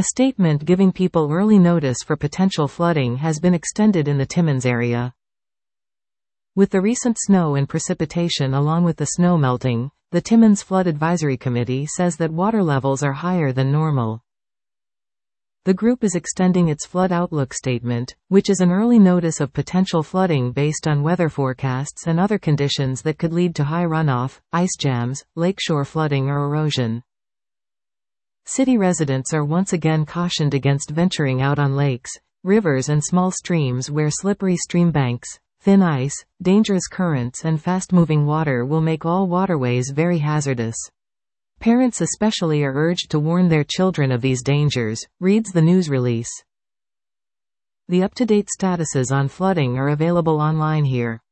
A statement giving people early notice for potential flooding has been extended in the Timmins area. With the recent snow and precipitation along with the snow melting, the Timmins Flood Advisory Committee says that water levels are higher than normal. The group is extending its flood outlook statement, which is an early notice of potential flooding based on weather forecasts and other conditions that could lead to high runoff, ice jams, lakeshore flooding or erosion. City residents are once again cautioned against venturing out on lakes, rivers and small streams where slippery stream banks, thin ice, dangerous currents and fast-moving water will make all waterways very hazardous. Parents especially are urged to warn their children of these dangers, reads the news release. The up-to-date statuses on flooding are available online here.